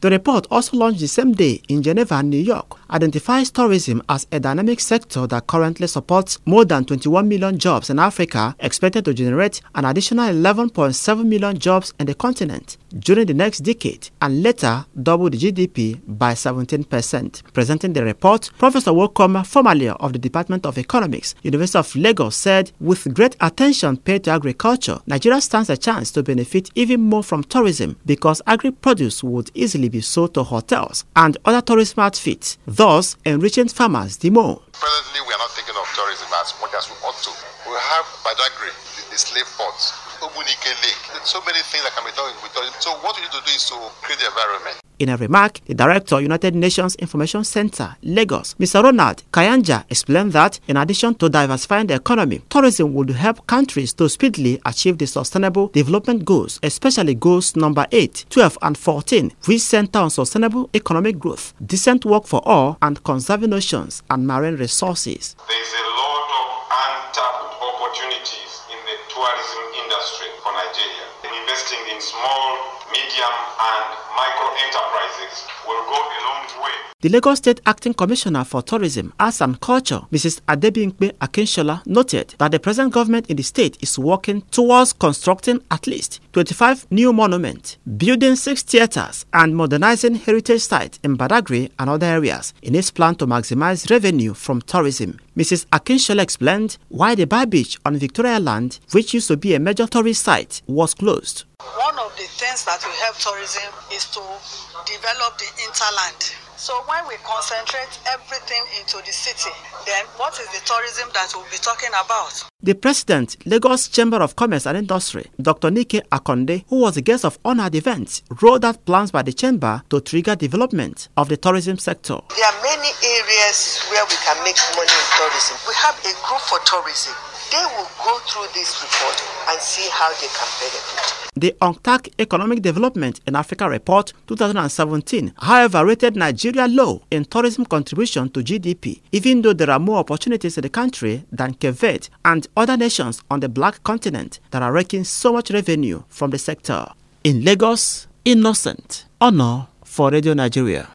The report, also launched the same day in Geneva and New York, identifies tourism as a dynamic sector that currently supports more than 21 million jobs in Africa, expected to generate an additional 11.7 million jobs in the continent during the next decade, and later double the GDP by 17%. Presenting the report, Professor Wokoma, formerly of the Department of Economics, University of Lagos, said, with great attention paid to agriculture, Nigeria stands a chance to benefit even more from tourism because agri-produce would easily be sold to hotels and other tourism outfits, thus enriching farmers the more. Presently, we are not thinking of tourism as much as we ought to. We have Badagry, the slave ports, Obunike Lake. So many things that can be done with tourism. So what we need to do is to create the environment. In a remark, the Director, United Nations Information Center, Lagos, Mr. Ronald Kayanja, explained that in addition to diversifying the economy, tourism would help countries to speedily achieve the Sustainable Development Goals, especially Goals number 8, 12, and 14, which center on sustainable economic growth, decent work for all, and conserving oceans and marine resources. There is a lot of untapped opportunities in the tourism industry for Nigeria. Investing in small, medium, and micro enterprises will go a long way. The Lagos State Acting Commissioner for Tourism, Arts and Culture, Mrs. Adebinkpe Akinshola, noted that the present government in the state is working towards constructing at least 25 new monuments, building 6 theaters, and modernizing heritage sites in Badagry and other areas in its plan to maximize revenue from tourism. Mrs. Akinshola explained why the Bar Beach on Victoria Land, which used to be a major tourist site, was closed. One of the things that will help tourism is to develop the hinterland. So when we concentrate everything into the city, then what is the tourism that we'll be talking about? The President, Lagos Chamber of Commerce and Industry, Dr. Nike Akonde, who was a guest of honor at the event, rolled out plans by the Chamber to trigger development of the tourism sector. There are many areas where we can make money in tourism. We have a group for tourism. They will go through this report and see how they can benefit. The UNCTAD Economic Development in Africa Report 2017, however, rated Nigeria low in tourism contribution to GDP, even though there are more opportunities in the country than Cape Verde and other nations on the Black continent that are raking so much revenue from the sector. In Lagos, Innocent Honor for Radio Nigeria.